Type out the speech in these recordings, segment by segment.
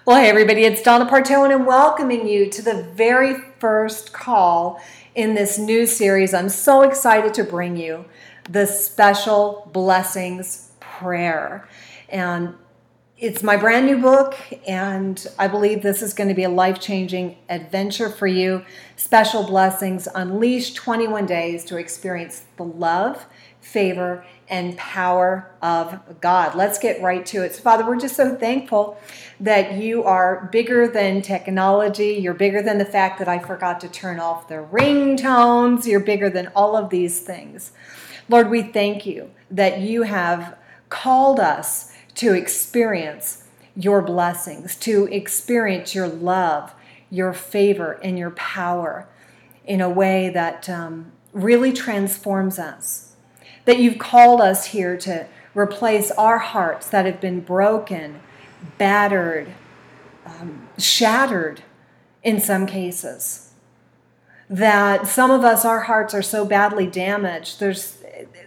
Well, hey everybody, it's Donna Parteau, and I'm welcoming you to the very first call in this new series. I'm so excited to bring you the Special Blessings Prayer. And it's my brand new book, and I believe this is going to be a life-changing adventure for you. Special Blessings Unleashed, 21 days to experience the love, favor, and power of God. Let's get right to it. So, Father, we're just so thankful that you are bigger than technology. You're bigger than the fact that I forgot to turn off the ringtones. You're bigger than all of these things. Lord, we thank you that you have called us to experience your blessings, to experience your love, your favor, and your power in a way that really transforms us. That you've called us here to replace our hearts that have been broken, battered, shattered in some cases. That some of us, our hearts are so badly damaged, there's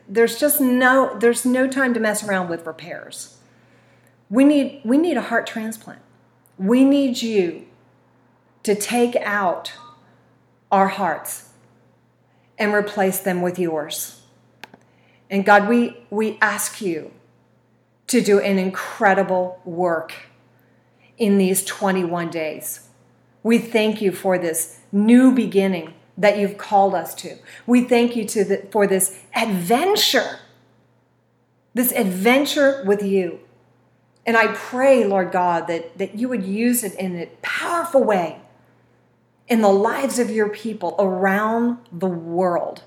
no time to mess around with repairs. We need a heart transplant. We need you to take out our hearts and replace them with yours. And God, we ask you to do an incredible work in these 21 days. We thank you for this new beginning that you've called us to. We thank you for this adventure with you. And I pray, Lord God, that you would use it in a powerful way in the lives of your people around the world.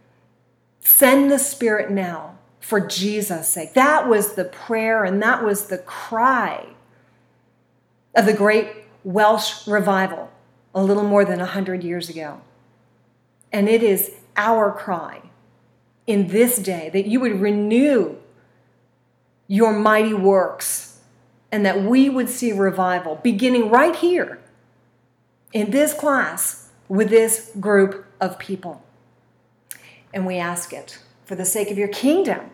Send the Spirit now for Jesus' sake. That was the prayer and that was the cry of the great Welsh revival a little more than 100 years ago. And it is our cry in this day that you would renew your mighty works and that we would see revival beginning right here in this class with this group of people. And we ask it for the sake of your kingdom.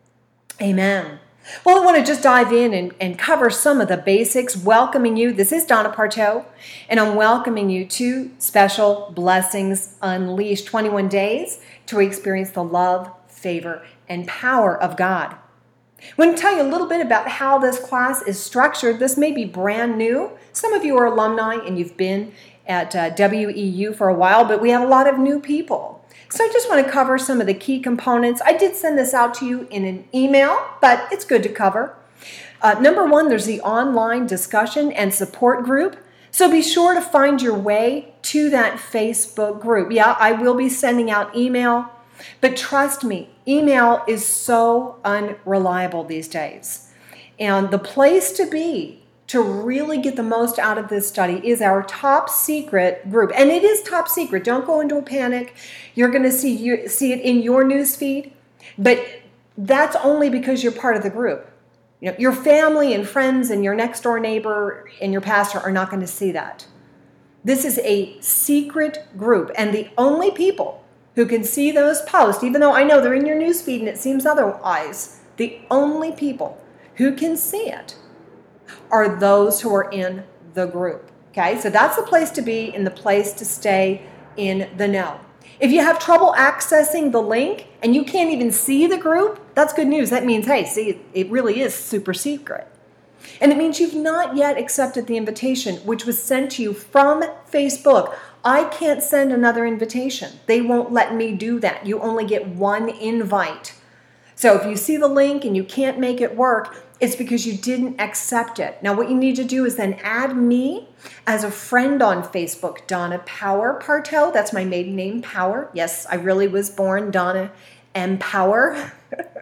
Amen. Well, I want to just dive in and cover some of the basics, welcoming you. This is Donna Parteau, and I'm welcoming you to Special Blessings Unleashed, 21 days to experience the love, favor, and power of God. I want to tell you a little bit about how this class is structured. This may be brand new. Some of you are alumni and you've been at WEU for a while, but we have a lot of new people. So I just want to cover some of the key components. I did send this out to you in an email, but it's good to cover. Number one, there's the online discussion and support group. So be sure to find your way to that Facebook group. Yeah, I will be sending out email, but trust me, email is so unreliable these days. And the place to be to really get the most out of this study is our top secret group. And it is top secret. Don't go into a panic. You're going to see it in your news feed. But that's only because you're part of the group. You know, your family and friends and your next door neighbor and your pastor are not going to see that. This is a secret group. And the only people who can see those posts, even though I know they're in your news feed and it seems otherwise, the only people who can see it are those who are in the group. Okay, so that's the place to be and the place to stay in the know. If you have trouble accessing the link and you can't even see the group, that's good news. That means, hey, see, it really is super secret. And it means you've not yet accepted the invitation, which was sent to you from Facebook. I can't send another invitation. They won't let me do that. You only get one invite. So if you see the link and you can't make it work, it's because you didn't accept it. Now, what you need to do is then add me as a friend on Facebook, Donna Power Parteau. That's my maiden name, Power. Yes, I really was born Donna M. Power.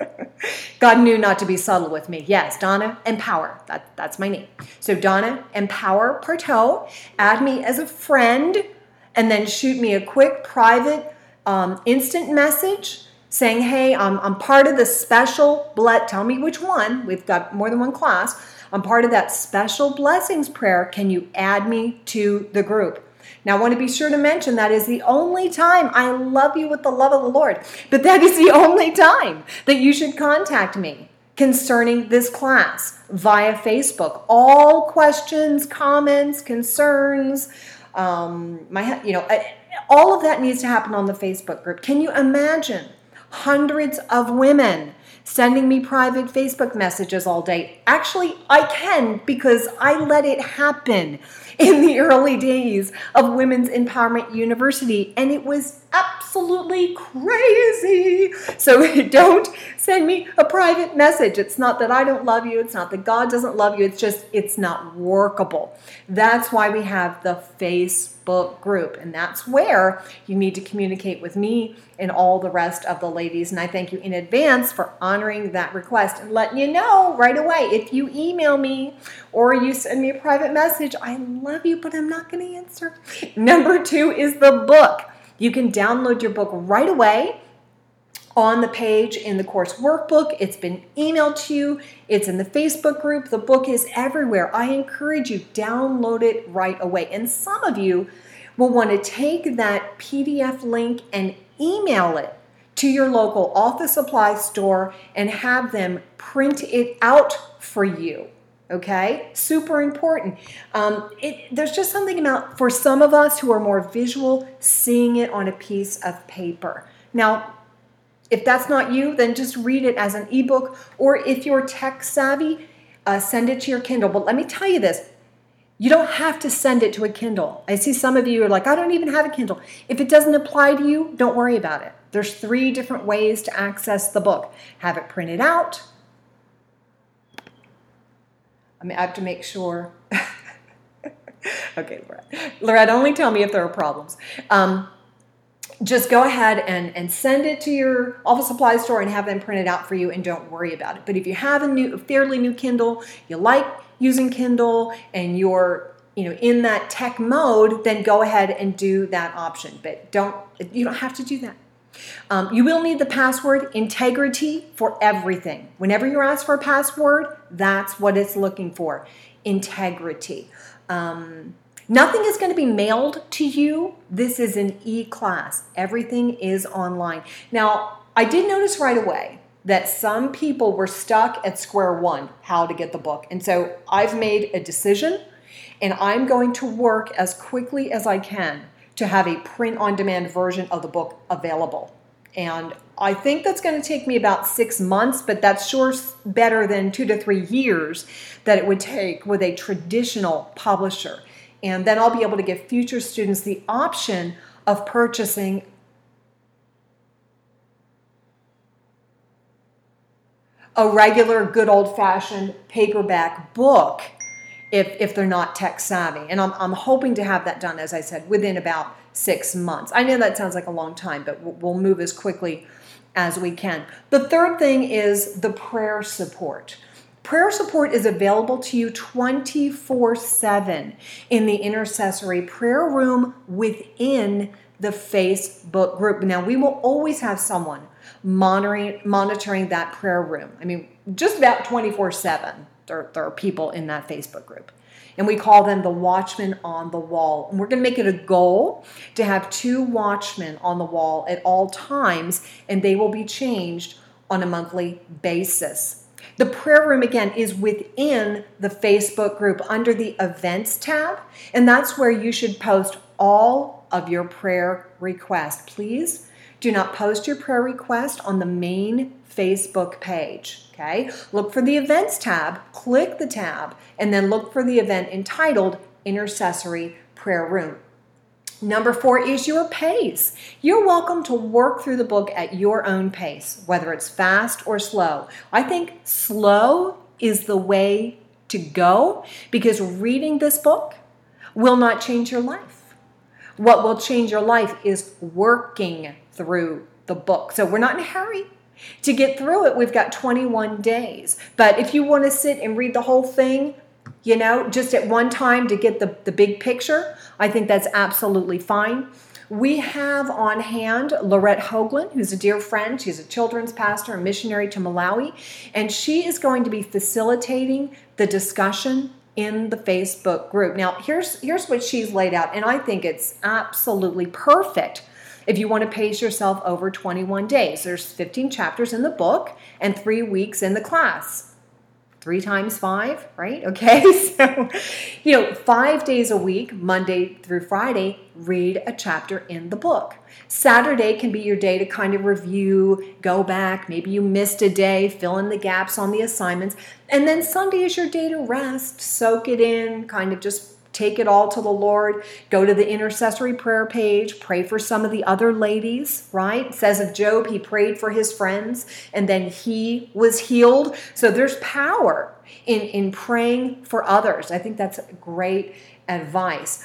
God knew not to be subtle with me. Yes, Donna M. Power. That's my name. So Donna M. Power Parteau. Add me as a friend and then shoot me a quick private instant message saying, hey, I'm part of the special, tell me which one. We've got more than one class. I'm part of that special blessings prayer. Can you add me to the group? Now, I want to be sure to mention that is the only time. I love you with the love of the Lord, but that is the only time that you should contact me. concerning this class via Facebook. All questions, comments, concerns, all of that needs to happen on the Facebook group. Can you imagine hundreds of women sending me private Facebook messages all day? Actually, I can, because I let it happen in the early days of Women's Empowerment University, and it was absolutely crazy. So don't send me a private message. It's not that I don't love you. It's not that God doesn't love you. It's just, it's not workable. That's why we have the Facebook group, and that's where you need to communicate with me and all the rest of the ladies. And I thank you in advance for honoring that request and letting you know right away. If you email me or you send me a private message, I love you, but I'm not going to answer. Number 2 is the book. You can download your book right away on the page in the course workbook. It's been emailed to you. It's in the Facebook group. The book is everywhere. I encourage you, download it right away. And some of you will want to take that PDF link and email it to your local office supply store and have them print it out for you. Okay, super important. There's just something about, for some of us who are more visual, seeing it on a piece of paper. Now, if that's not you, then just read it as an ebook, or if you're tech savvy, send it to your Kindle. But let me tell you this, you don't have to send it to a Kindle. I see some of you are like, I don't even have a Kindle. If it doesn't apply to you, don't worry about it. There's 3 different ways to access the book. Have it printed out. I have to make sure. Okay, Lorette, only tell me if there are problems. Just go ahead and send it to your office supply store and have them print it out for you, and don't worry about it. But if you have a fairly new Kindle, you like using Kindle, and you're in that tech mode, then go ahead and do that option. But you don't have to do that. You will need the password integrity for everything. Whenever you're asked for a password, that's what it's looking for, integrity. Nothing is going to be mailed to you. This is an e-class. Everything is online. Now, I did notice right away that some people were stuck at square one, how to get the book. And so I've made a decision, and I'm going to work as quickly as I can to have a print-on-demand version of the book available. And I think that's going to take me about 6 months, but that's sure better than 2 to 3 years that it would take with a traditional publisher. And then I'll be able to give future students the option of purchasing a regular good old-fashioned paperback book if they're not tech savvy. And I'm hoping to have that done, as I said, within about 6 months. I know that sounds like a long time, but we'll move as quickly as we can. The third thing is the prayer support. Prayer support is available to you 24/7 in the intercessory prayer room within the Facebook group. Now, we will always have someone monitoring that prayer room. I mean, just about 24/7, there are people in that Facebook group. And we call them the watchmen on the wall. And we're going to make it a goal to have 2 watchmen on the wall at all times, and they will be changed on a monthly basis. The prayer room, again, is within the Facebook group under the events tab, and that's where you should post all of your prayer requests. Please do not post your prayer request on the main Facebook page, okay? Look for the events tab, click the tab, and then look for the event entitled Intercessory Prayer Room. Number 4 is your pace. You're welcome to work through the book at your own pace, whether it's fast or slow. I think slow is the way to go, because reading this book will not change your life. What will change your life is working through the book. So we're not in a hurry to get through it. We've got 21 days. But if you want to sit and read the whole thing, just at one time to get the big picture, I think that's absolutely fine. We have on hand Lorette Hoagland, who's a dear friend. She's a children's pastor and missionary to Malawi, and she is going to be facilitating the discussion in the Facebook group. Now, here's what she's laid out, and I think it's absolutely perfect If you want to pace yourself over 21 days, there's 15 chapters in the book and 3 weeks in the class. 3 times 5, right? Okay, so, 5 days a week, Monday through Friday, read a chapter in the book. Saturday can be your day to kind of review, go back. Maybe you missed a day, fill in the gaps on the assignments. And then Sunday is your day to rest, soak it in, kind of just take it all to the Lord. Go to the intercessory prayer page, pray for some of the other ladies, right? It says of Job, he prayed for his friends and then he was healed. So there's power in praying for others. I think that's great advice.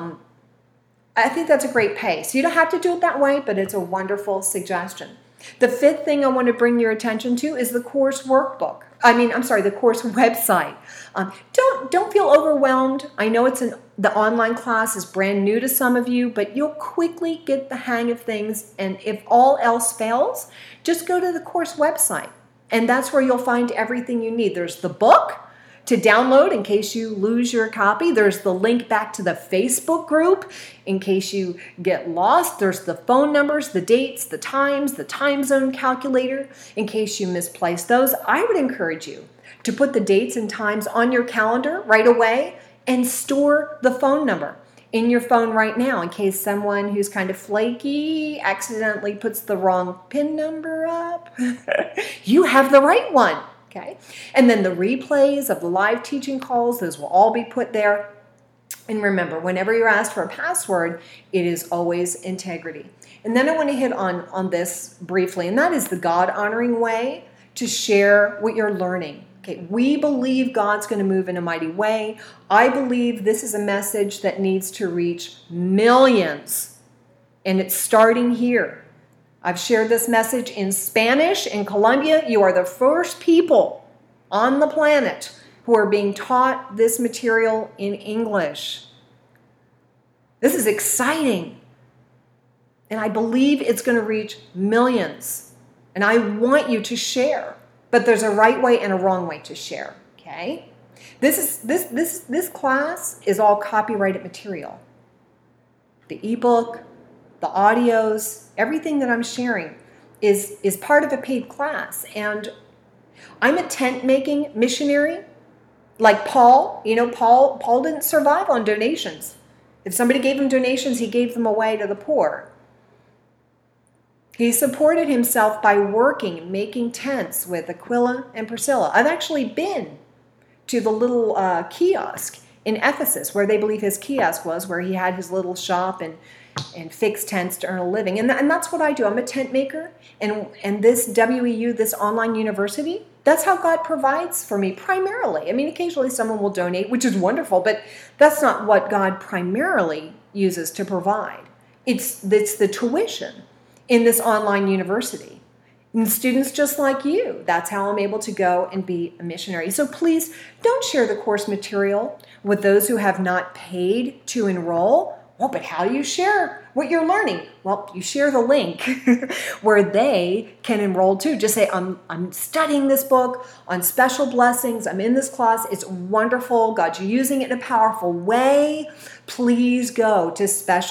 I think that's a great pace. You don't have to do it that way, but it's a wonderful suggestion. The 5th thing I want to bring your attention to is the course workbook. The course website. Don't feel overwhelmed. I know the online class is brand new to some of you, but you'll quickly get the hang of things. And if all else fails, just go to the course website. And that's where you'll find everything you need. There's the book to download in case you lose your copy. There's the link back to the Facebook group in case you get lost. There's the phone numbers, the dates, the times, the time zone calculator in case you misplace those. I would encourage you to put the dates and times on your calendar right away and store the phone number in your phone right now in case someone who's kind of flaky accidentally puts the wrong PIN number up. You have the right one. Okay. And then the replays of the live teaching calls, those will all be put there. And remember, whenever you're asked for a password, it is always integrity. And then I want to hit on this briefly, and that is the God-honoring way to share what you're learning. Okay, we believe God's going to move in a mighty way. I believe this is a message that needs to reach millions, and it's starting here. I've shared this message in Spanish in Colombia. You are the first people on the planet who are being taught this material in English. This is exciting. And I believe it's going to reach millions. And I want you to share. But there's a right way and a wrong way to share. Okay? This class is all copyrighted material. The ebook, the audios, everything that I'm sharing is part of a paid class. And I'm a tent-making missionary like Paul. Paul didn't survive on donations. If somebody gave him donations, he gave them away to the poor. He supported himself by working, making tents with Aquila and Priscilla. I've actually been to the little kiosk in Ephesus where they believe his kiosk was, where he had his little shop and fix tents to earn a living. And that's what I do. I'm a tent maker. And this WEU, this online university, that's how God provides for me primarily. Occasionally someone will donate, which is wonderful, but that's not what God primarily uses to provide. It's the tuition in this online university. And students just like you, that's how I'm able to go and be a missionary. So please don't share the course material with those who have not paid to enroll. Well, but how do you share what you're learning? Well, you share the link where they can enroll too. Just say, I'm studying this book on special blessings. I'm in this class. It's wonderful. God's using it in a powerful way. Please go to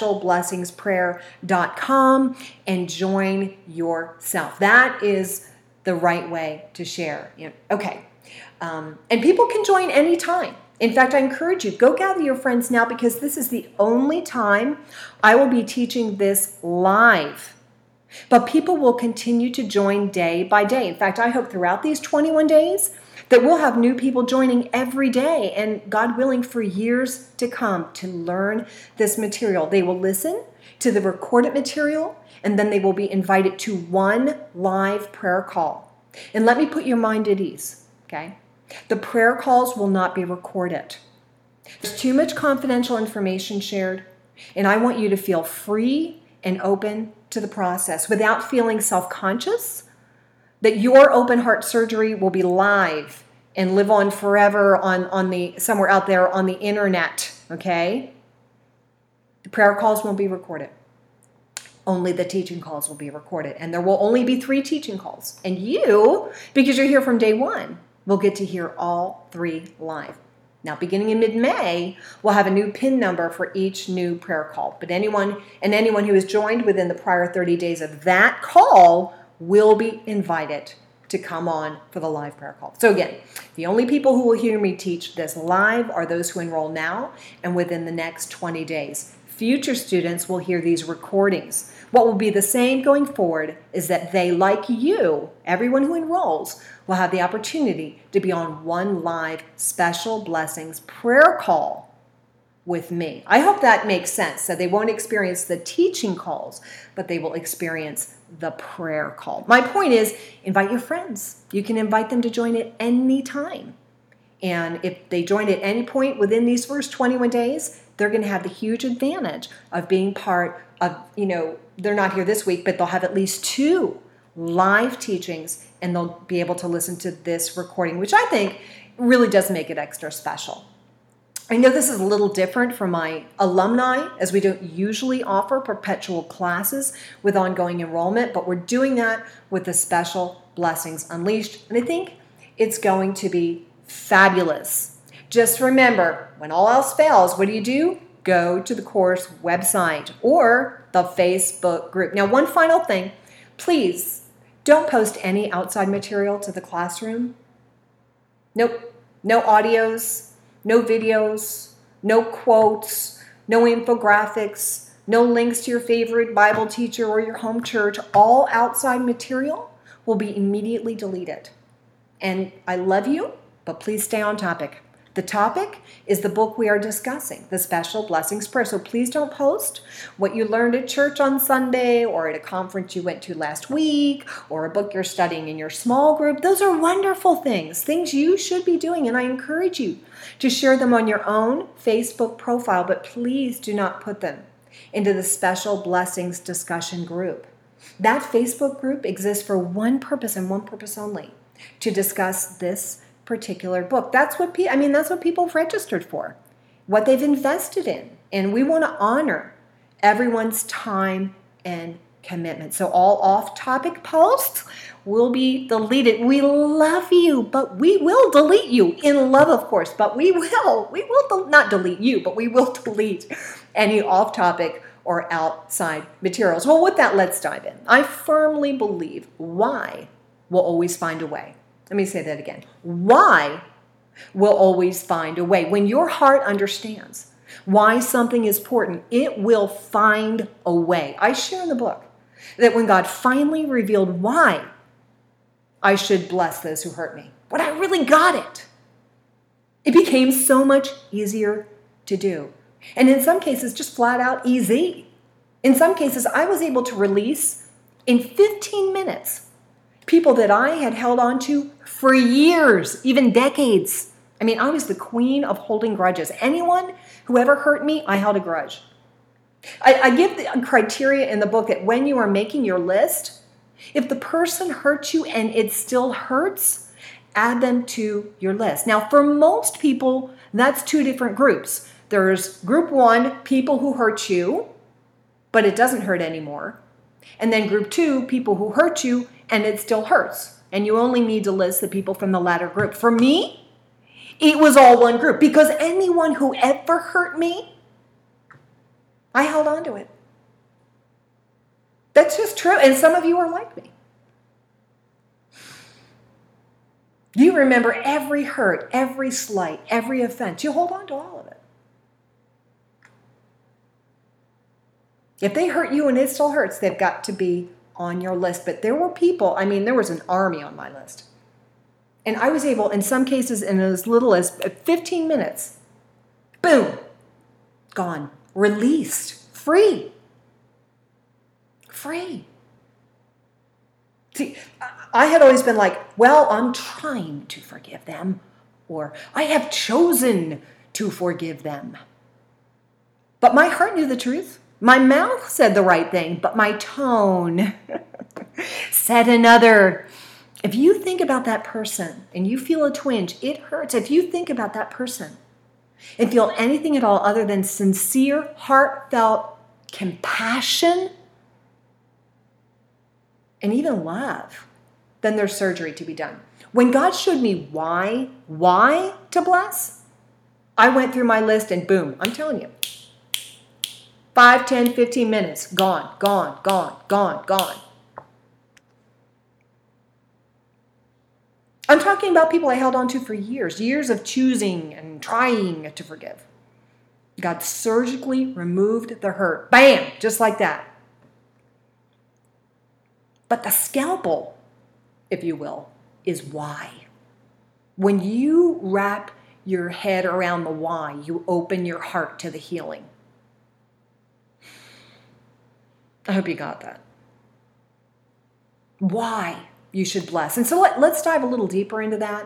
specialblessingsprayer.com and join yourself. That is the right way to share. Okay. And people can join anytime. In fact, I encourage you, go gather your friends now because this is the only time I will be teaching this live. But people will continue to join day by day. In fact, I hope throughout these 21 days that we'll have new people joining every day and, God willing, for years to come to learn this material. They will listen to the recorded material and then they will be invited to one live prayer call. And let me put your mind at ease, okay? The prayer calls will not be recorded. There's too much confidential information shared, and I want you to feel free and open to the process without feeling self-conscious that your open heart surgery will be live and live on forever on the somewhere out there on the internet, okay? The prayer calls won't be recorded. Only the teaching calls will be recorded, and there will only be 3 teaching calls. And you, because you're here from day one, we'll get to hear all 3 live. Now, beginning in mid-May, we'll have a new PIN number for each new prayer call. But anyone who has joined within the prior 30 days of that call will be invited to come on for the live prayer call. So again, the only people who will hear me teach this live are those who enroll now and within the next 20 days. Future students will hear these recordings. What will be the same going forward is that they, like you, everyone who enrolls, will have the opportunity to be on one live special blessings prayer call with me. I hope that makes sense. So they won't experience the teaching calls, but they will experience the prayer call. My point is, invite your friends. You can invite them to join at any time. And if they join at any point within these first 21 days, they're going to have the huge advantage of being part of, they're not here this week, but they'll have at least 2 live teachings, and they'll be able to listen to this recording, which I think really does make it extra special. I know this is a little different from my alumni, as we don't usually offer perpetual classes with ongoing enrollment, but we're doing that with the special Blessings Unleashed, and I think it's going to be fabulous. Just remember, when all else fails, what do? Go to the course website or the Facebook group. Now, one final thing, please don't post any outside material to the classroom. Nope, no audios, no videos, no quotes, no infographics, no links to your favorite Bible teacher or your home church. All outside material will be immediately deleted. And I love you, but please stay on topic. The topic is the book we are discussing, the Special Blessings Prayer. So please don't post what you learned at church on Sunday or at a conference you went to last week or a book you're studying in your small group. Those are wonderful things you should be doing, and I encourage you to share them on your own Facebook profile, but please do not put them into the Special Blessings discussion group. That Facebook group exists for one purpose and one purpose only, to discuss this particular book. That's what people have registered for, what they've invested in. And we want to honor everyone's time and commitment. So all off-topic posts will be deleted. We love you, but we will delete you in love, of course, but we will not delete you, but we will delete any off-topic or outside materials. Well, with that, let's dive in. I firmly believe why will always find a way. Let me say that again. Why will always find a way. When your heart understands why something is important, it will find a way. I share in the book that when God finally revealed why I should bless those who hurt me, when I really got it, it became so much easier to do. And in some cases, just flat out easy. In some cases, I was able to release in 15 minutes people that I had held on to for years, even decades. I mean, I was the queen of holding grudges. Anyone who ever hurt me, I held a grudge. I give the criteria in the book that when you are making your list, if the person hurts you and it still hurts, add them to your list. Now, for most people, that's 2 different groups. There's group 1, people who hurt you, but it doesn't hurt anymore. And then group 2, people who hurt you and it still hurts. And you only need to list the people from the latter group. For me, it was all one group, because anyone who ever hurt me, I held on to it. That's just true. And some of you are like me. You remember every hurt, every slight, every offense. You hold on to all of it. If they hurt you and it still hurts, they've got to be on your list. But there were people, there was an army on my list. And I was able, in some cases, in as little as 15 minutes, boom, gone, released, free. See, I had always been like, well, I'm trying to forgive them, or I have chosen to forgive them. But my heart knew the truth. My mouth said the right thing, but my tone said another. If you think about that person and you feel a twinge, it hurts. If you think about that person and feel anything at all other than sincere, heartfelt compassion and even love, then there's surgery to be done. When God showed me why to bless, I went through my list and boom, I'm telling you, 5, 10, 15 minutes, gone, gone, gone, gone, gone. I'm talking about people I held on to for years, years of choosing and trying to forgive. God surgically removed the hurt. Bam! Just like that. But the scalpel, if you will, is why. When you wrap your head around the why, you open your heart to the healing. I hope you got that. Why you should bless. And so let's dive a little deeper into that.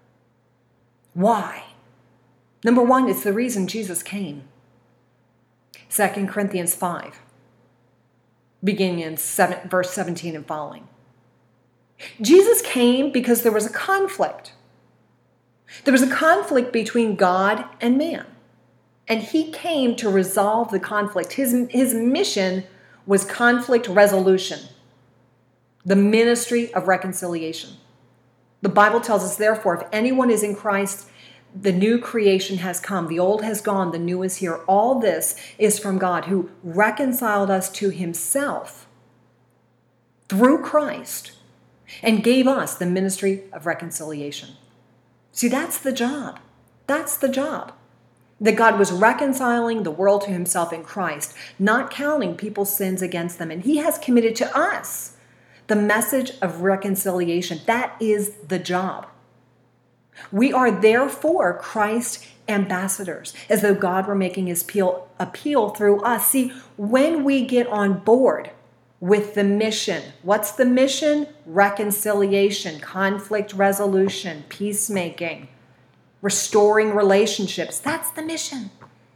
Why? Number one, it's the reason Jesus came. 2 Corinthians 5, beginning in verse 17 and following. Jesus came because there was a conflict. There was a conflict between God and man. And he came to resolve the conflict. His mission was conflict resolution, the ministry of reconciliation. The Bible tells us, therefore, if anyone is in Christ, the new creation has come. The old has gone. The new is here. All this is from God, who reconciled us to himself through Christ and gave us the ministry of reconciliation. See, that's the job. That's the job. That God was reconciling the world to himself in Christ, not counting people's sins against them. And he has committed to us the message of reconciliation. That is the job. We are therefore Christ's ambassadors, as though God were making his appeal through us. See, when we get on board with the mission, what's the mission? Reconciliation, conflict resolution, peacemaking, restoring relationships. That's the mission.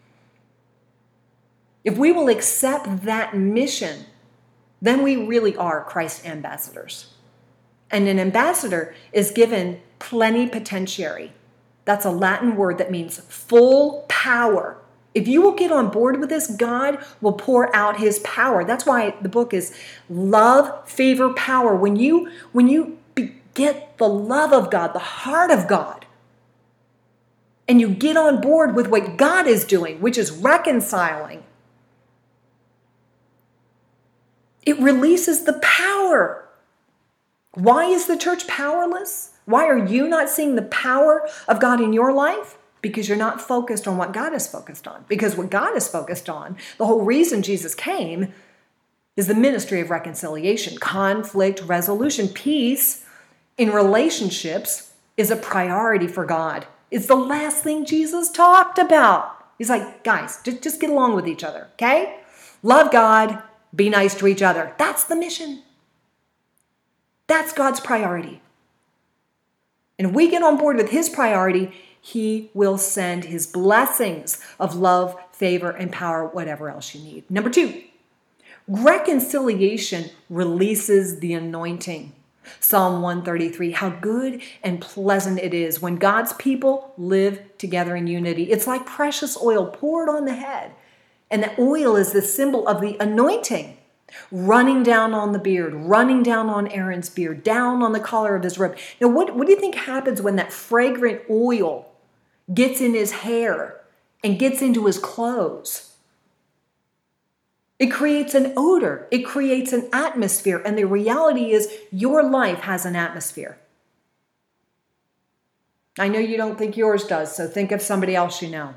If we will accept that mission, then we really are Christ's ambassadors. And an ambassador is given plenipotentiary. That's a Latin word that means full power. If you will get on board with this, God will pour out his power. That's why the book is Love, Favor, Power. When you get the love of God, the heart of God, and you get on board with what God is doing, which is reconciling, it releases the power. Why is the church powerless? Why are you not seeing the power of God in your life? Because you're not focused on what God is focused on. Because what God is focused on, the whole reason Jesus came, is the ministry of reconciliation, conflict resolution. Peace in relationships is a priority for God. It's the last thing Jesus talked about. He's like, guys, just get along with each other, okay? Love God, be nice to each other. That's the mission. That's God's priority. And if we get on board with his priority, he will send his blessings of love, favor, and power, whatever else you need. Number 2, reconciliation releases the anointing. Psalm 133, how good and pleasant it is when God's people live together in unity. It's like precious oil poured on the head. And the oil is the symbol of the anointing, running down on the beard, running down on Aaron's beard, down on the collar of his robe. Now, what do you think happens when that fragrant oil gets in his hair and gets into his clothes? It creates an odor. It creates an atmosphere. And the reality is your life has an atmosphere. I know you don't think yours does, so think of somebody else you know.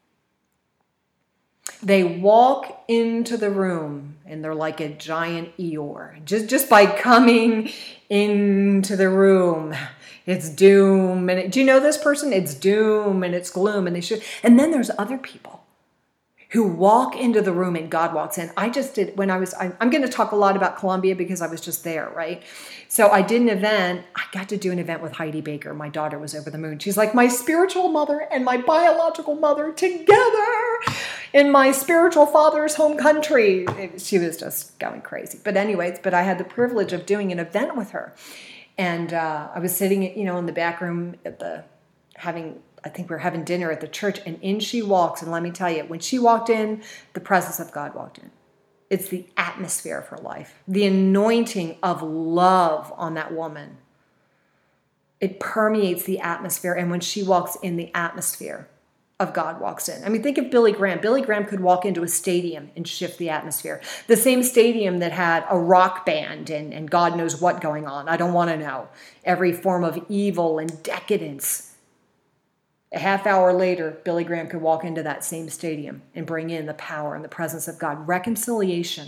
They walk into the room and they're like a giant Eeyore. Just by coming into the room, it's doom. And do you know this person? It's doom and it's gloom. And then there's other people who walk into the room and God walks in. I'm going to talk a lot about Colombia because I was just there, right? So I did an event. I got to do an event with Heidi Baker. My daughter was over the moon. She's like my spiritual mother and my biological mother together in my spiritual father's home country. She was just going crazy. But I had the privilege of doing an event with her. And I was sitting, in the back room I think we were having dinner at the church, and in she walks. And let me tell you, when she walked in, the presence of God walked in. It's the atmosphere of her life, the anointing of love on that woman. It permeates the atmosphere. And when she walks in, the atmosphere of God walks in. I mean, think of Billy Graham. Billy Graham could walk into a stadium and shift the atmosphere. The same stadium that had a rock band and God knows what going on. I don't want to know. Every form of evil and decadence. A half hour later, Billy Graham could walk into that same stadium and bring in the power and the presence of God. Reconciliation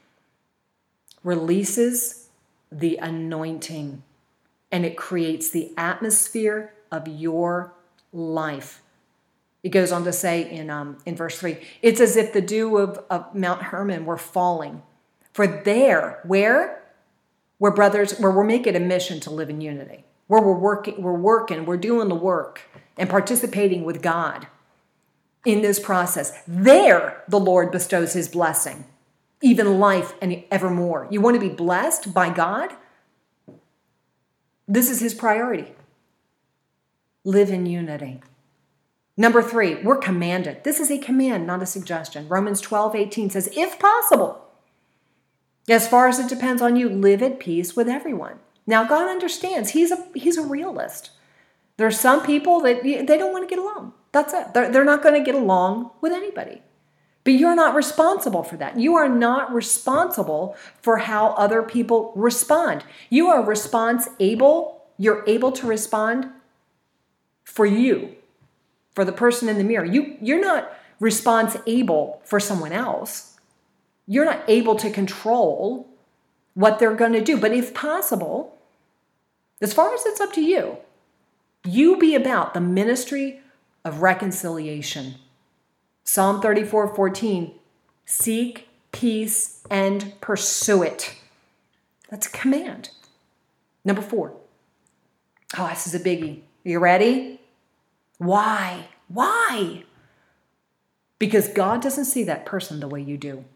releases the anointing, and it creates the atmosphere of your life. It goes on to say in verse 3, it's as if the dew of Mount Hermon were falling. For there, where we're making a mission to live in unity. Where we're doing the work and participating with God in this process. There, the Lord bestows his blessing, even life and evermore. You want to be blessed by God? This is his priority. Live in unity. Number 3, we're commanded. This is a command, not a suggestion. Romans 12:18 says, if possible, as far as it depends on you, live at peace with everyone. Now, God understands. He's a realist. There are some people that they don't want to get along. That's it. They're not going to get along with anybody. But you're not responsible for that. You are not responsible for how other people respond. You are you're able to respond for you. For the person in the mirror. You're not responsible for someone else. You're not able to control what they're going to do. But if possible, as far as it's up to you, you be about the ministry of reconciliation. Psalm 34:14, seek peace and pursue it. That's a command. Number 4. Oh, this is a biggie. Are you ready? Why? Why? Because God doesn't see that person the way you do.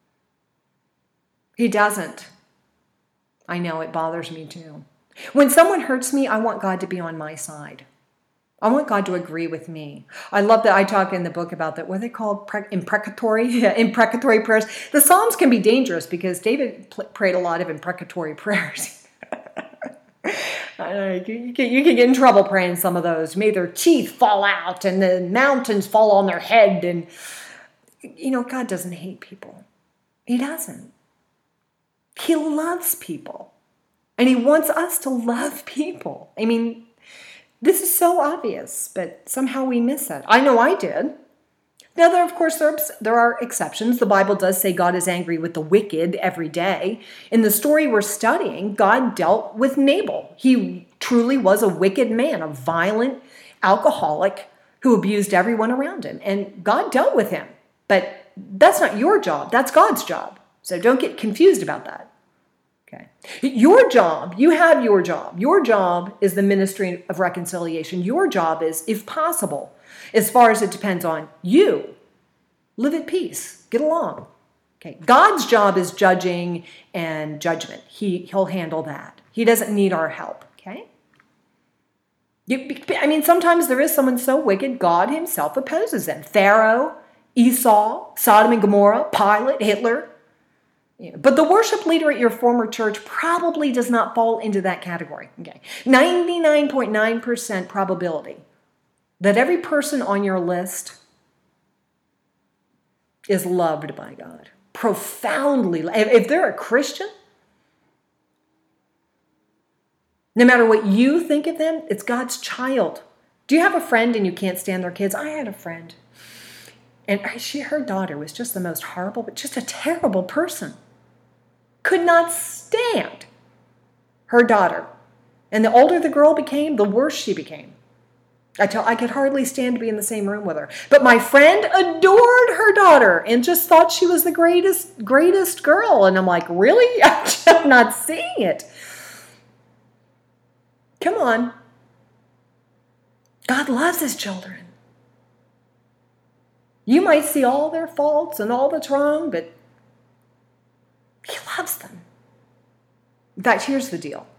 He doesn't. I know it bothers me too. When someone hurts me, I want God to be on my side. I want God to agree with me. I love that I talk in the book about that. What are they called? Imprecatory? Imprecatory prayers. The Psalms can be dangerous because David prayed a lot of imprecatory prayers. You can get in trouble praying some of those. May their teeth fall out and the mountains fall on their head. And, God doesn't hate people. He doesn't. He loves people. And he wants us to love people. I mean, this is so obvious, but somehow we miss it. I know I did. Now, there are exceptions. The Bible does say God is angry with the wicked every day. In the story we're studying, God dealt with Nabal. He truly was a wicked man, a violent alcoholic who abused everyone around him. And God dealt with him. But that's not your job. That's God's job. So don't get confused about that. Okay. Your job, you have your job. Your job is the ministry of reconciliation. Your job is, if possible, as far as it depends on you, live at peace, get along. Okay. God's job is judging and judgment. He'll handle that. He doesn't need our help. Okay. Sometimes there is someone so wicked, God himself opposes them. Pharaoh, Esau, Sodom and Gomorrah, Pilate, Hitler. But the worship leader at your former church probably does not fall into that category. Okay. 99.9% probability that every person on your list is loved by God. Profoundly. If they're a Christian, no matter what you think of them, it's God's child. Do you have a friend and you can't stand their kids? I had a friend. And her daughter was just the most horrible, but just a terrible person. Could not stand her daughter. And the older the girl became, the worse she became. I could hardly stand to be in the same room with her. But my friend adored her daughter and just thought she was the greatest girl. And I'm like, really? I'm not seeing it. Come on. God loves his children. You might see all their faults and all that's wrong, but he loves them. In fact, here's the deal.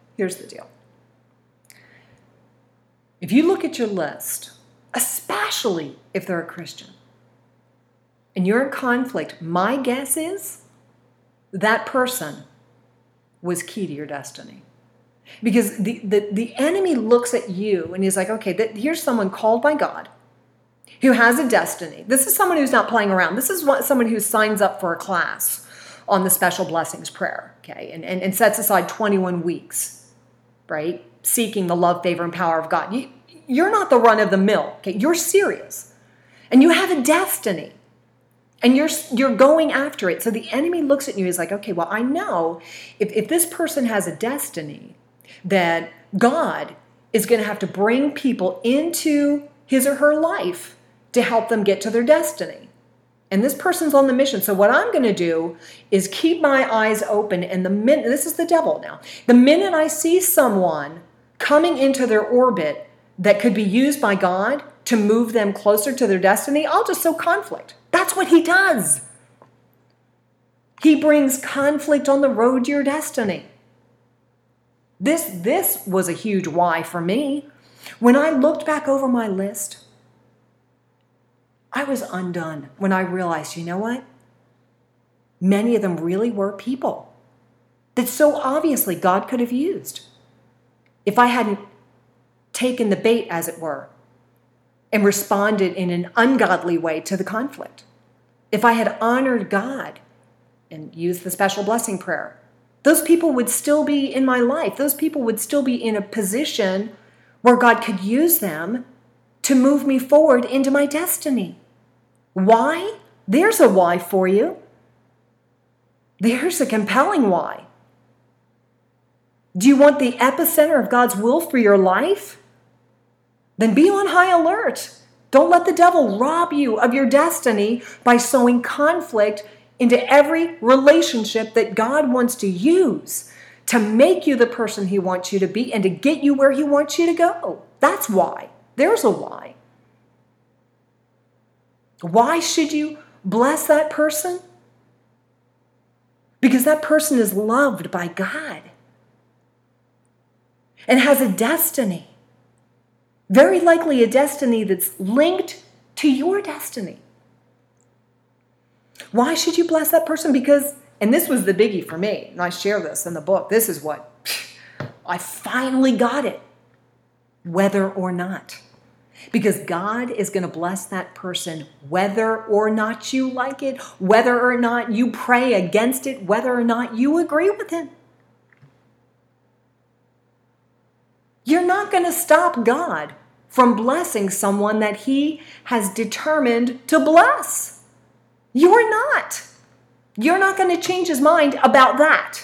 If you look at your list, especially if they're a Christian, and you're in conflict, my guess is that person was key to your destiny. Because the enemy looks at you and he's like, okay, here's someone called by God. who has a destiny. This is someone who's not playing around. This is someone who signs up for a class on the special blessings prayer, okay, and sets aside 21 weeks, right, seeking the love, favor, and power of God. You're not the run of the mill, okay? You're serious, and you have a destiny, and you're going after it. So the enemy looks at you, he's like, okay, well, I know if this person has a destiny, that God is going to have to bring people into his or her life to help them get to their destiny. And this person's on the mission. So what I'm going to do is keep my eyes open. And this is the devil now. The minute I see someone coming into their orbit that could be used by God to move them closer to their destiny, I'll just sow conflict. That's what he does. He brings conflict on the road to your destiny. This was a huge why for me. When I looked back over my list, I was undone when I realized, you know what? Many of them really were people that so obviously God could have used if I hadn't taken the bait, as it were, and responded in an ungodly way to the conflict. If I had honored God and used the special blessing prayer, those people would still be in my life. Those people would still be in a position where God could use them to move me forward into my destiny. Why? There's a why for you. There's a compelling why. Do you want the epicenter of God's will for your life? Then be on high alert. Don't let the devil rob you of your destiny by sowing conflict into every relationship that God wants to use to make you the person he wants you to be and to get you where he wants you to go. That's why. There's a why. Why should you bless that person? Because that person is loved by God and has a destiny. Very likely a destiny that's linked to your destiny. Why should you bless that person? Because, and this was the biggie for me, and I share this in the book, this is what, I finally got it, whether or not. Because God is going to bless that person whether or not you like it, whether or not you pray against it, whether or not you agree with him. You're not going to stop God from blessing someone that he has determined to bless. You're not. You're not going to change his mind about that.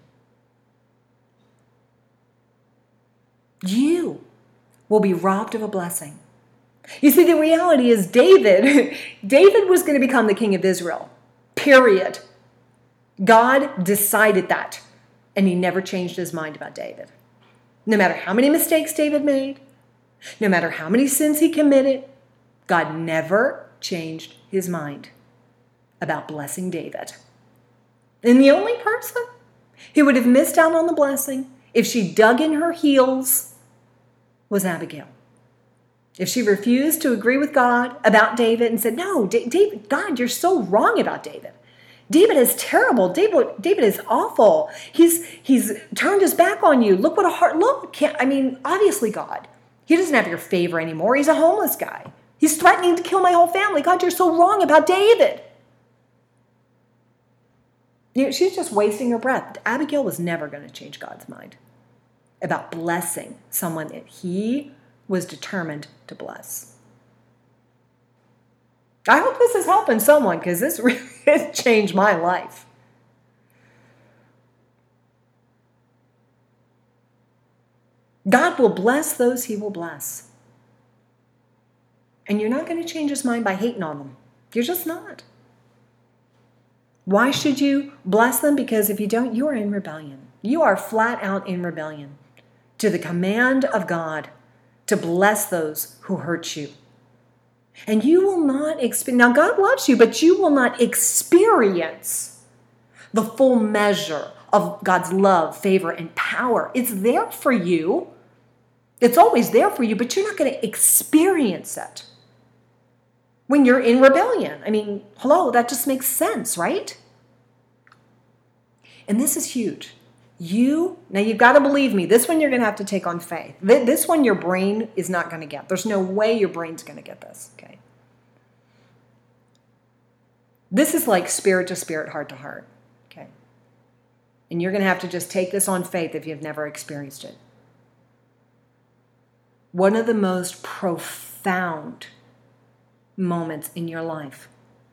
You will be robbed of a blessing. You see, the reality is David was going to become the king of Israel, period. God decided that, and he never changed his mind about David. No matter how many mistakes David made, no matter how many sins he committed, God never changed his mind about blessing David. And the only person who would have missed out on the blessing if she dug in her heels was Abigail. If she refused to agree with God about David and said, no, David, God, you're so wrong about David. David is terrible. David is awful. He's turned his back on you. Look what a heart, obviously God, he doesn't have your favor anymore. He's a homeless guy. He's threatening to kill my whole family. God, you're so wrong about David. She's just wasting her breath. Abigail was never going to change God's mind about blessing someone that he was determined to bless. I hope this is helping someone because this really has changed my life. God will bless those he will bless. And you're not going to change his mind by hating on them. You're just not. Why should you bless them? Because if you don't, you are in rebellion. You are flat out in rebellion to the command of God to bless those who hurt you. And you will not experience, now God loves you, but you will not experience the full measure of God's love, favor, and power. It's there for you. It's always there for you, but you're not going to experience it when you're in rebellion. Hello, that just makes sense, right? And this is huge. Now you've got to believe me, this one you're going to have to take on faith. This one your brain is not going to get. There's no way your brain's going to get this, okay? This is like spirit to spirit, heart to heart. Okay. And you're going to have to just take this on faith if you've never experienced it. One of the most profound moments in your life,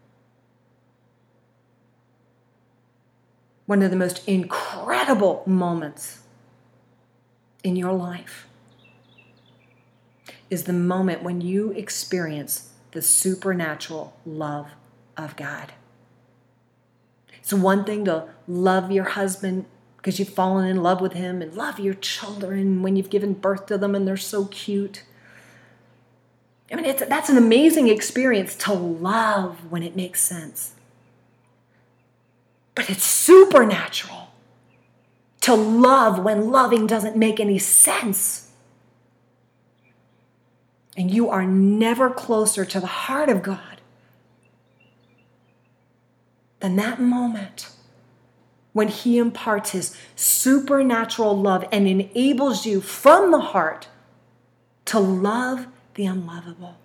one of the most incredible moments in your life is the moment when you experience the supernatural love of God. It's one thing to love your husband because you've fallen in love with him, and love your children when you've given birth to them and they're so cute. I mean, that's an amazing experience to love when it makes sense. But it's supernatural to love when loving doesn't make any sense. And you are never closer to the heart of God than that moment when he imparts his supernatural love and enables you from the heart to love the unlovable,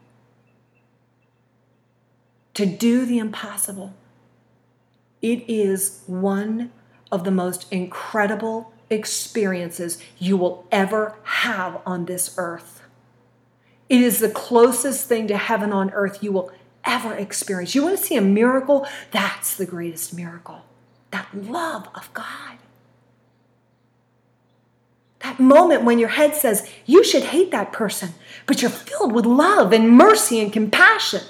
to do the impossible. It is one of the most incredible experiences you will ever have on this earth. It is the closest thing to heaven on earth you will ever experience. You want to see a miracle? That's the greatest miracle. That love of God. That moment when your head says, you should hate that person, but you're filled with love and mercy and compassion.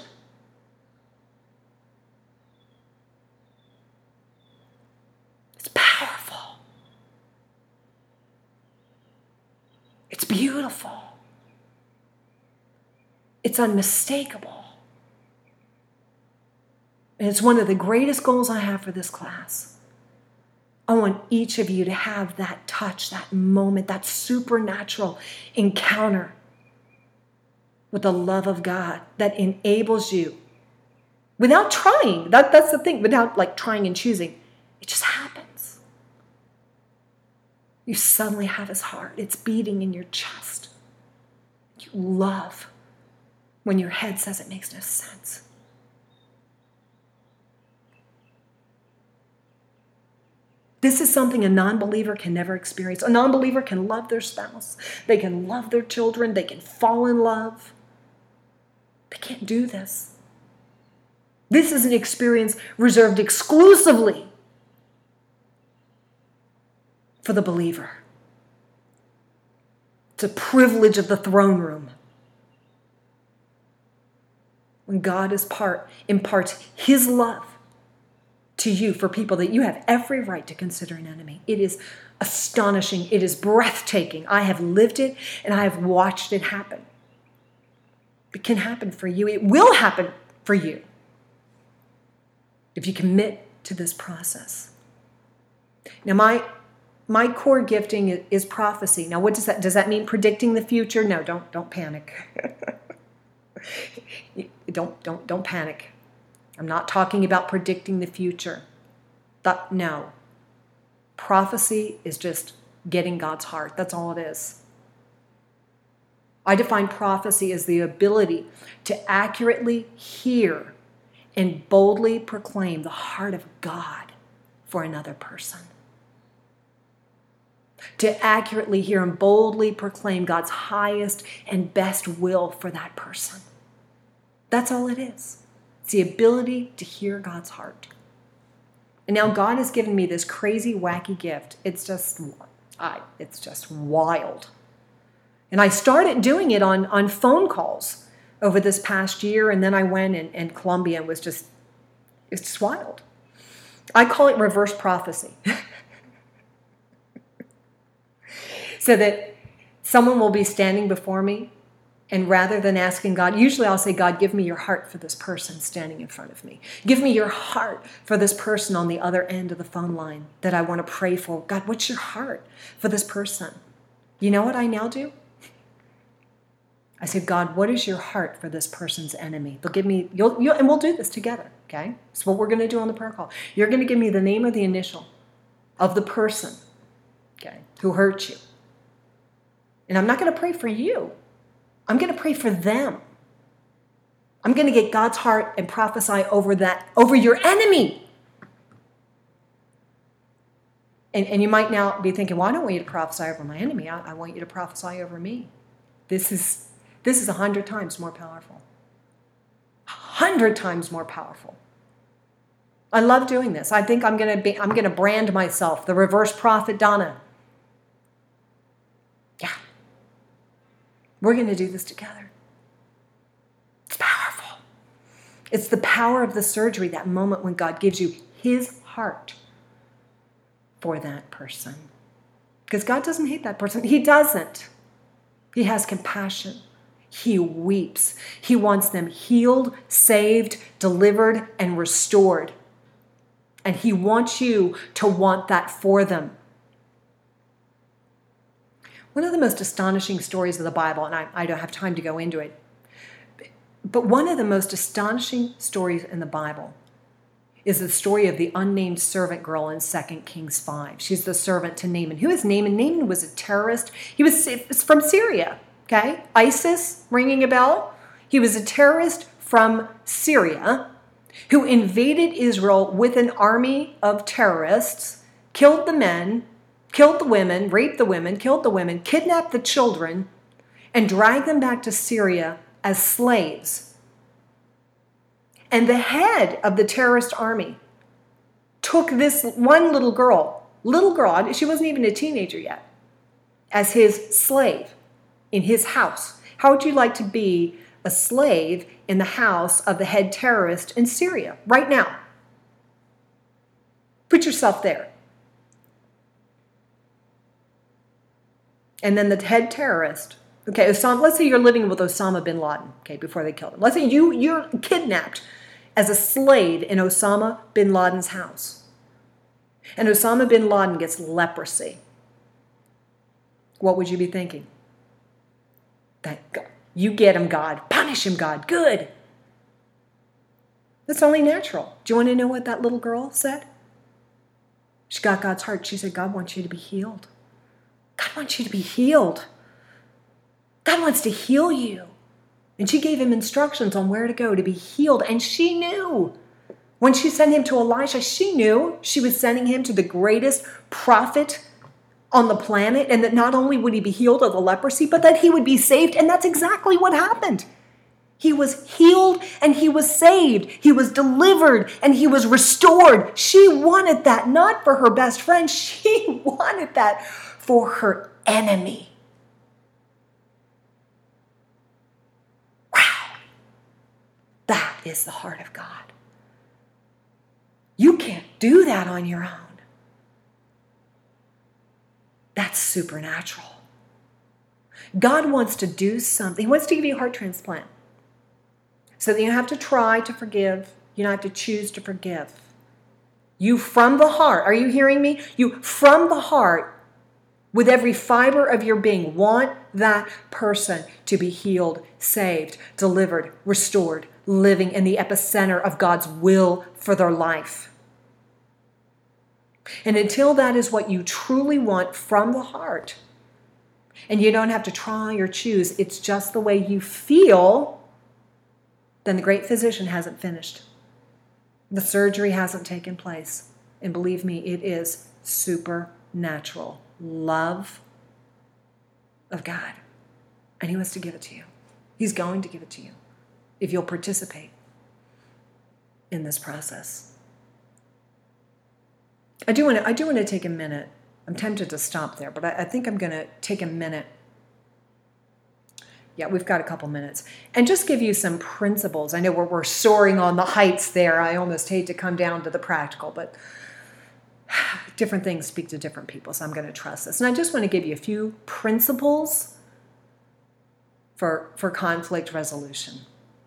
It's powerful. It's beautiful. It's unmistakable. And it's one of the greatest goals I have for this class. I want each of you to have that touch, that moment, that supernatural encounter with the love of God that enables you without trying. That's the thing, without like trying and choosing. It just happens. You suddenly have his heart. It's beating in your chest. You love when your head says it makes no sense. This is something a non-believer can never experience. A non-believer can love their spouse. They can love their children. They can fall in love. They can't do this. This is an experience reserved exclusively for the believer. It's a privilege of the throne room. When God imparts his love to you for people that you have every right to consider an enemy. It is astonishing. It is breathtaking. I have lived it and I have watched it happen. It can happen for you. It will happen for you if you commit to this process. Now, my core gifting is prophecy. Now, what does that? Does that mean predicting the future? No, don't panic. Don't panic. I'm not talking about predicting the future. No. Prophecy is just getting God's heart. That's all it is. I define prophecy as the ability to accurately hear and boldly proclaim the heart of God for another person. To accurately hear and boldly proclaim God's highest and best will for that person. That's all it is. It's the ability to hear God's heart. And now God has given me this crazy, wacky gift. It's just wild. And I started doing it on phone calls over this past year, and then I went and Colombia was just, it's just wild. I call it reverse prophecy. So that someone will be standing before me, and rather than asking God, usually I'll say, God, give me your heart for this person standing in front of me. Give me your heart for this person on the other end of the phone line that I want to pray for. God, what's your heart for this person? You know what I now do? I said, God, what is your heart for this person's enemy? They'll give me, and we'll do this together, okay? That's what we're going to do on the prayer call. You're going to give me the name or the initial of the person, okay, who hurt you. And I'm not going to pray for you. I'm going to pray for them. I'm going to get God's heart and prophesy over your enemy. And you might now be thinking, well, I don't want you to prophesy over my enemy. I want you to prophesy over me. This is 100 times more powerful. 100 times more powerful. I love doing this. I think I'm going to brand myself the reverse prophet Donna. Yeah. We're going to do this together. It's powerful. It's the power of the surgery, that moment when God gives you his heart for that person. Because God doesn't hate that person. He doesn't. He has compassion. He weeps. He wants them healed, saved, delivered, and restored. And he wants you to want that for them. One of the most astonishing stories of the Bible, and I don't have time to go into it, but one of the most astonishing stories in the Bible is the story of the unnamed servant girl in 2 Kings 5. She's the servant to Naaman. Who is Naaman? Naaman was a terrorist. He was from Syria, okay? ISIS, ringing a bell? He was a terrorist from Syria who invaded Israel with an army of terrorists, killed the men, killed the women, raped the women, killed the women, kidnapped the children, and dragged them back to Syria as slaves. And the head of the terrorist army took this one little girl, she wasn't even a teenager yet, as his slave in his house. How would you like to be a slave in the house of the head terrorist in Syria right now? Put yourself there. And then the head terrorist, okay, let's say you're living with Osama bin Laden, okay, before they killed him. Let's say you're kidnapped as a slave in Osama bin Laden's house. And Osama bin Laden gets leprosy. What would you be thinking? You get him, God. Punish him, God. Good. That's only natural. Do you want to know what that little girl said? She got God's heart. She said, God wants you to be healed. God wants you to be healed. God wants to heal you. And she gave him instructions on where to go to be healed. And she knew. When she sent him to Elisha, she knew she was sending him to the greatest prophet on the planet, and that not only would he be healed of the leprosy, but that he would be saved. And that's exactly what happened. He was healed and he was saved. He was delivered and he was restored. She wanted that not for her best friend. She wanted that for her enemy. Wow. That is the heart of God. You can't do that on your own. That's supernatural. God wants to do something. He wants to give you a heart transplant so that you don't have to try to forgive. You don't have to choose to forgive. You from the heart, are you hearing me? You from the heart, with every fiber of your being, want that person to be healed, saved, delivered, restored, living in the epicenter of God's will for their life. And until that is what you truly want from the heart, and you don't have to try or choose, it's just the way you feel, then the great physician hasn't finished. The surgery hasn't taken place. And believe me, it is supernatural love of God. And he wants to give it to you. He's going to give it to you if you'll participate in this process. I do want to take a minute. I'm tempted to stop there, but I think I'm going to take a minute. Yeah, we've got a couple minutes. And just give you some principles. I know we're soaring on the heights there. I almost hate to come down to the practical, but different things speak to different people, so I'm going to trust this. And I just want to give you a few principles for conflict resolution.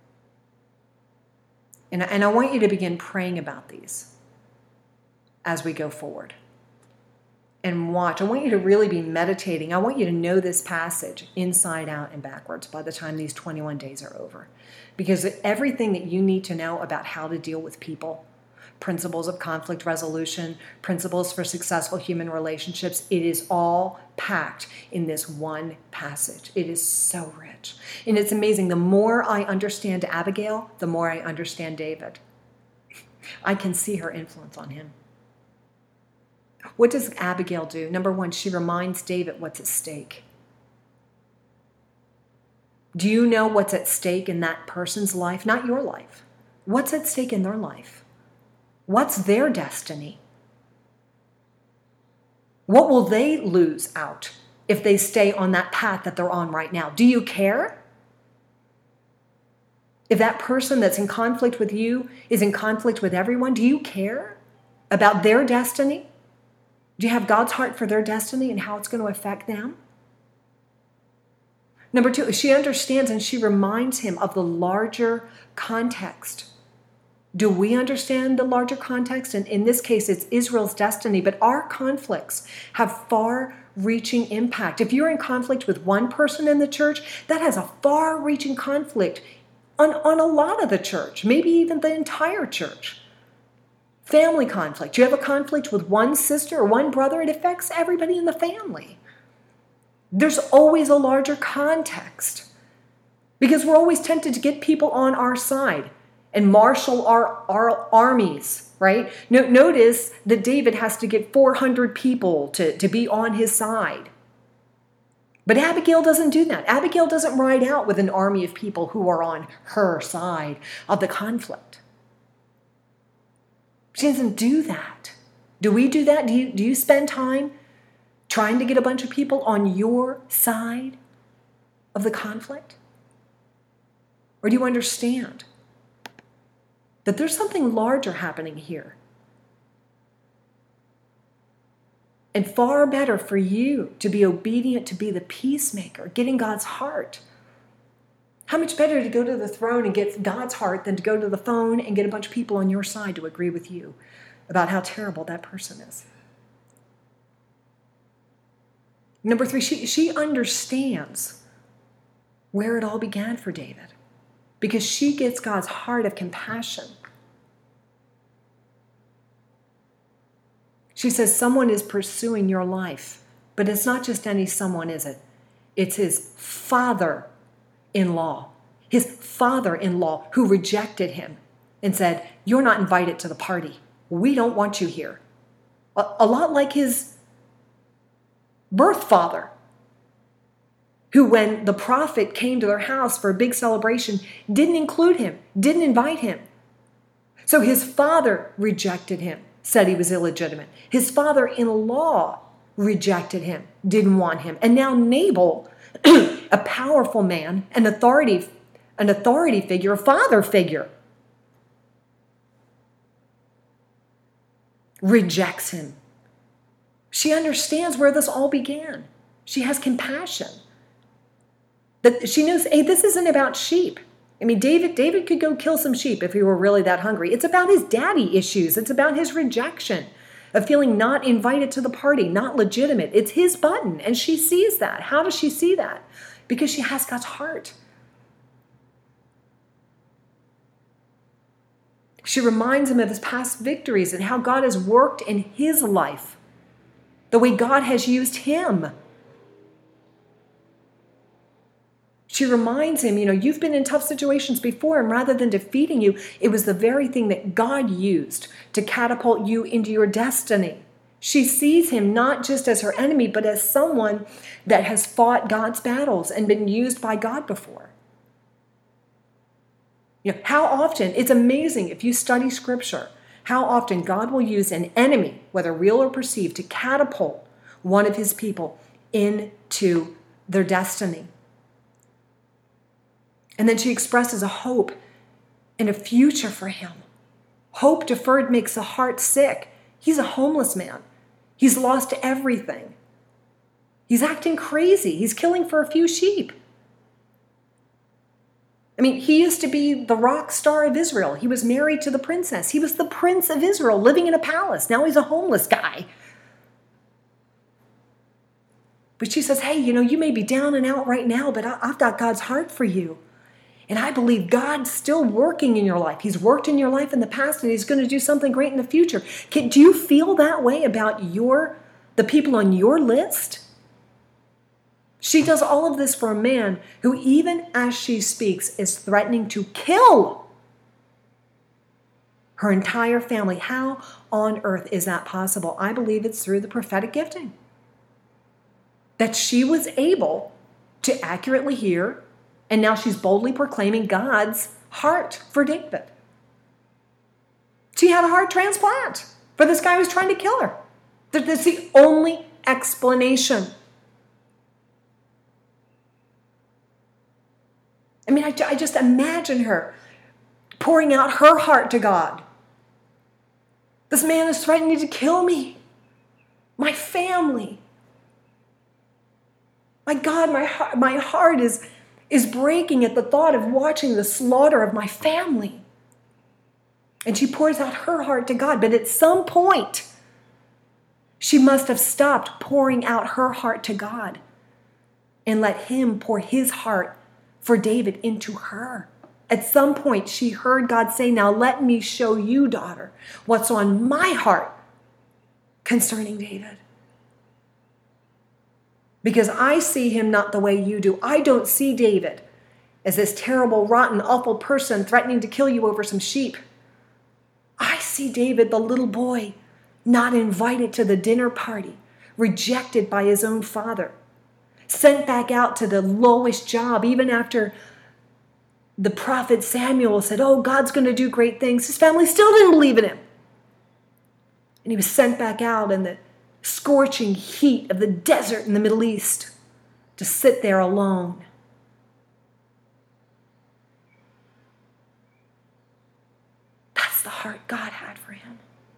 And I want you to begin praying about these as we go forward. And watch. I want you to really be meditating. I want you to know this passage inside out and backwards by the time these 21 days are over. Because everything that you need to know about how to deal with people, principles of conflict resolution, principles for successful human relationships. It is all packed in this one passage. It is so rich. And it's amazing. The more I understand Abigail, the more I understand David. I can see her influence on him. What does Abigail do? Number one, she reminds David what's at stake. Do you know what's at stake in that person's life? Not your life. What's at stake in their life? What's their destiny? What will they lose out if they stay on that path that they're on right now? Do you care? If that person that's in conflict with you is in conflict with everyone, do you care about their destiny? Do you have God's heart for their destiny and how it's going to affect them? Number two, she understands and she reminds him of the larger context. Do we understand the larger context? And in this case, it's Israel's destiny, but our conflicts have far-reaching impact. If you're in conflict with one person in the church, that has a far-reaching conflict on a lot of the church, maybe even the entire church. Family conflict. You have a conflict with one sister or one brother, it affects everybody in the family. There's always a larger context because we're always tempted to get people on our side and marshal our armies, right? Notice that David has to get 400 people to be on his side. But Abigail doesn't do that. Abigail doesn't ride out with an army of people who are on her side of the conflict. She doesn't do that. Do we do that? Do you spend time trying to get a bunch of people on your side of the conflict? Or do you understand that there's something larger happening here? And far better for you to be obedient, to be the peacemaker, getting God's heart. How much better to go to the throne and get God's heart than to go to the phone and get a bunch of people on your side to agree with you about how terrible that person is. Number three, she understands where it all began for David because she gets God's heart of compassion. She says, someone is pursuing your life, but it's not just any someone, is it? It's his father-in-law. His father-in-law who rejected him and said, you're not invited to the party. We don't want you here. A lot like his birth father, who when the prophet came to their house for a big celebration, didn't include him, didn't invite him. So his father rejected him, said he was illegitimate. His father-in-law rejected him, didn't want him. And now Nabal, a powerful man, an authority figure, a father figure, rejects him. She understands where this all began. She has compassion. That she knows, hey, this isn't about sheep. I mean, David could go kill some sheep if he were really that hungry. It's about his daddy issues. It's about his rejection of feeling not invited to the party, not legitimate. It's his button, and she sees that. How does she see that? Because she has God's heart. She reminds him of his past victories and how God has worked in his life, the way God has used him. She reminds him, you've been in tough situations before, and rather than defeating you, it was the very thing that God used to catapult you into your destiny. She sees him not just as her enemy, but as someone that has fought God's battles and been used by God before. How often, it's amazing if you study Scripture, how often God will use an enemy, whether real or perceived, to catapult one of his people into their destiny. And then she expresses a hope and a future for him. Hope deferred makes the heart sick. He's a homeless man. He's lost everything. He's acting crazy. He's killing for a few sheep. I mean, he used to be the rock star of Israel. He was married to the princess. He was the prince of Israel living in a palace. Now he's a homeless guy. But she says, hey, you may be down and out right now, but I've got God's heart for you. And I believe God's still working in your life. He's worked in your life in the past, and he's going to do something great in the future. Do you feel that way about the people on your list? She does all of this for a man who, even as she speaks, is threatening to kill her entire family. How on earth is that possible? I believe it's through the prophetic gifting. That she was able to accurately hear, and now she's boldly proclaiming God's heart for David. She had a heart transplant for this guy who was trying to kill her. That's the only explanation. I mean, I just imagine her pouring out her heart to God. This man is threatening to kill me, my family. My God, my heart is breaking at the thought of watching the slaughter of my family. And she pours out her heart to God. But at some point, she must have stopped pouring out her heart to God and let him pour his heart for David into her. At some point, she heard God say, now let me show you, daughter, what's on my heart concerning David. Because I see him not the way you do. I don't see David as this terrible, rotten, awful person threatening to kill you over some sheep. I see David, the little boy, not invited to the dinner party, rejected by his own father, sent back out to the lowest job, even after the prophet Samuel said, oh, God's going to do great things. His family still didn't believe in him. And he was sent back out in the scorching heat of the desert in the Middle East to sit there alone. That's the heart God had for him.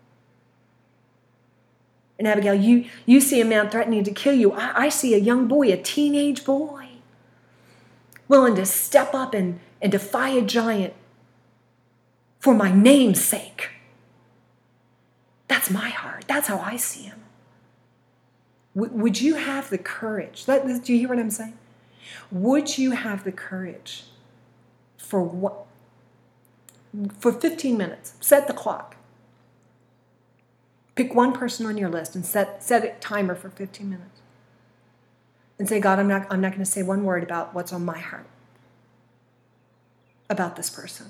And Abigail, you see a man threatening to kill you. I see a young boy, a teenage boy, willing to step up and defy a giant for my name's sake. That's my heart. That's how I see him. Would you have the courage? Do you hear what I'm saying? Would you have the courage for 15 minutes? Set the clock. Pick one person on your list and set a timer for 15 minutes. And say, God, I'm not going to say one word about what's on my heart about this person.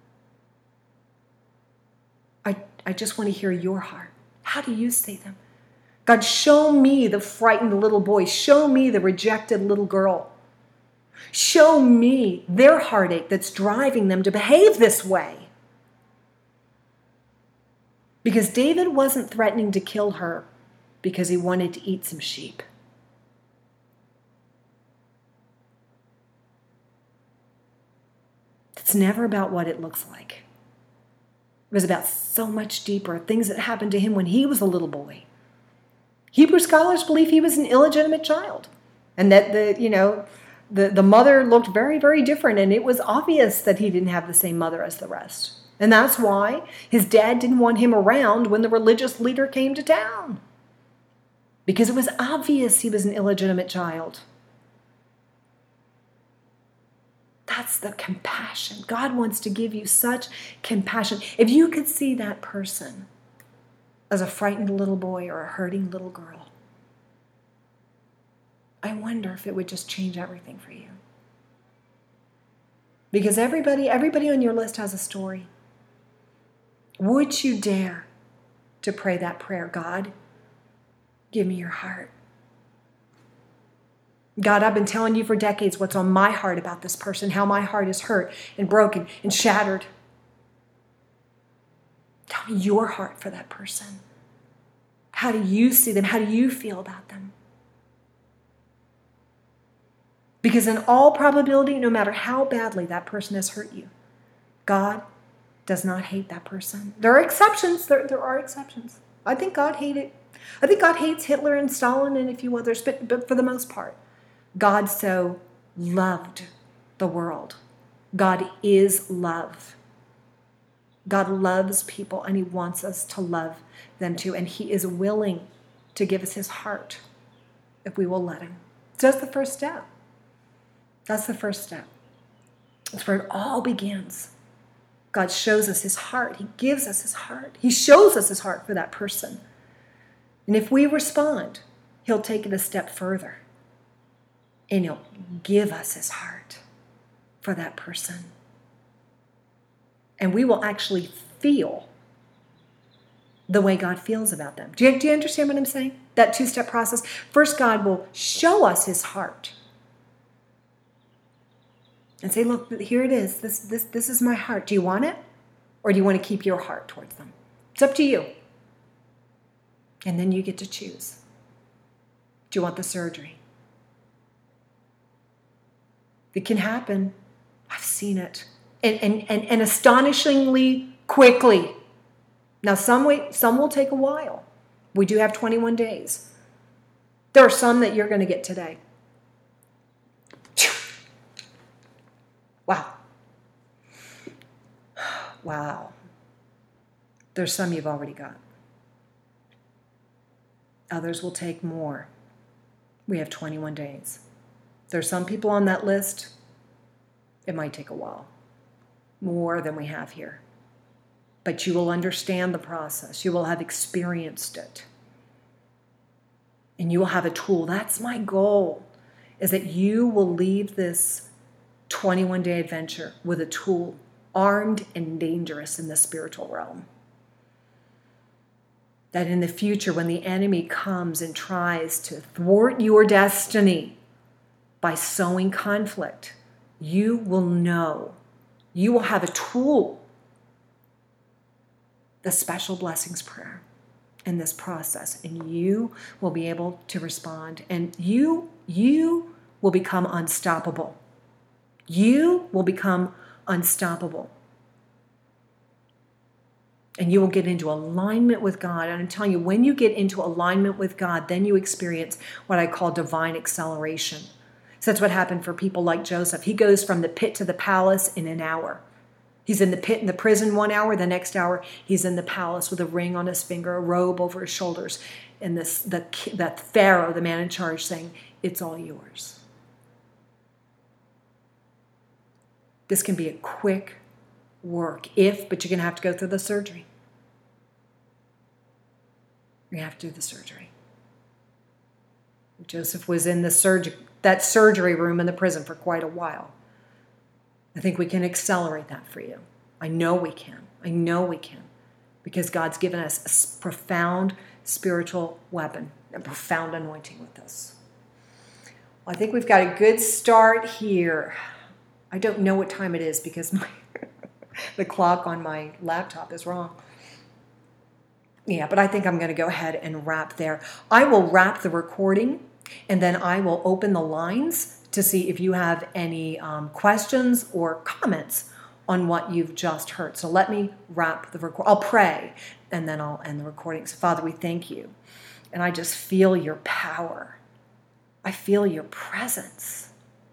I just want to hear your heart. How do you see them? God, show me the frightened little boy. Show me the rejected little girl. Show me their heartache that's driving them to behave this way. Because David wasn't threatening to kill her because he wanted to eat some sheep. It's never about what it looks like. It was about so much deeper, things that happened to him when he was a little boy. Hebrew scholars believe he was an illegitimate child, and that the mother looked very, very different, and it was obvious that he didn't have the same mother as the rest. And that's why his dad didn't want him around when the religious leader came to town, because it was obvious he was an illegitimate child. That's the compassion. God wants to give you such compassion. If you could see that person as a frightened little boy or a hurting little girl, I wonder if it would just change everything for you. Because everybody on your list has a story. Would you dare to pray that prayer? God, give me your heart. God, I've been telling you for decades what's on my heart about this person, how my heart is hurt and broken and shattered. Tell me your heart for that person. How do you see them? How do you feel about them? Because in all probability, no matter how badly that person has hurt you, God does not hate that person. There are exceptions. There are exceptions. I think God hates Hitler and Stalin and a few others, but for the most part, God so loved the world. God is love. God loves people, and he wants us to love them too. And he is willing to give us his heart if we will let him. So that's the first step. That's the first step. That's where it all begins. God shows us his heart. He gives us his heart. He shows us his heart for that person. And if we respond, he'll take it a step further. And he'll give us his heart for that person. And we will actually feel the way God feels about them. Do you understand what I'm saying? That two-step process. First, God will show us his heart. And say, look, here it is. This is my heart. Do you want it? Or do you want to keep your heart towards them? It's up to you. And then you get to choose. Do you want the surgery? It can happen. I've seen it. And astonishingly quickly. Now, some will take a while. We do have 21 days. There are some that you're going to get today. Wow. Wow. There's some you've already got. Others will take more. We have 21 days. There's some people on that list. It might take a while. More than we have here. But you will understand the process. You will have experienced it. And you will have a tool. That's my goal, is that you will leave this 21-day adventure with a tool, armed and dangerous in the spiritual realm. That in the future, when the enemy comes and tries to thwart your destiny by sowing conflict, you will know. You will have a tool. The special blessings prayer in this process, and you will be able to respond, and you will become unstoppable. You will become unstoppable. And you will get into alignment with God. And I'm telling you, when you get into alignment with God, then you experience what I call divine acceleration. So that's what happened for people like Joseph. He goes from the pit to the palace in an hour. He's in the pit in the prison 1 hour. The next hour, he's in the palace with a ring on his finger, a robe over his shoulders, and that Pharaoh, the man in charge, saying, "It's all yours." This can be a quick work, but you're going to have to go through the surgery. You're going to have to do the surgery. Joseph was in that surgery room in the prison for quite a while. I think we can accelerate that for you. I know we can. I know we can. Because God's given us a profound spiritual weapon, a profound anointing with us. Well, I think we've got a good start here. I don't know what time it is because the clock on my laptop is wrong. Yeah, but I think I'm going to go ahead and wrap there. I will wrap the recording, and then I will open the lines to see if you have any questions or comments on what you've just heard. So let me wrap the record. I'll pray, and then I'll end the recording. So Father, we thank you. And I just feel your power. I feel your presence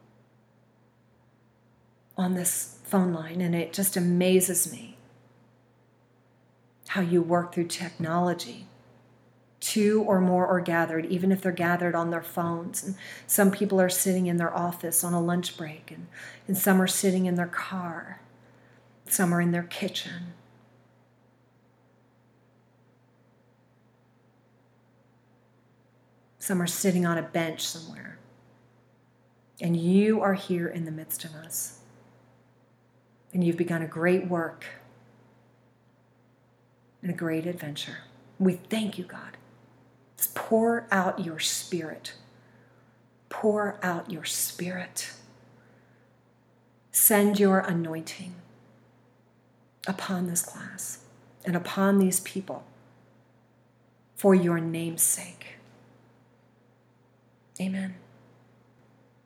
on this phone line, and it just amazes me how you work through technology. 2 or more are gathered, even if they're gathered on their phones. And some people are sitting in their office on a lunch break, and some are sitting in their car. Some are in their kitchen. Some are sitting on a bench somewhere. And you are here in the midst of us. And you've begun a great work and a great adventure. We thank you, God. Let's pour out your Spirit. Pour out your Spirit. Send your anointing upon this class and upon these people for your name's sake. Amen.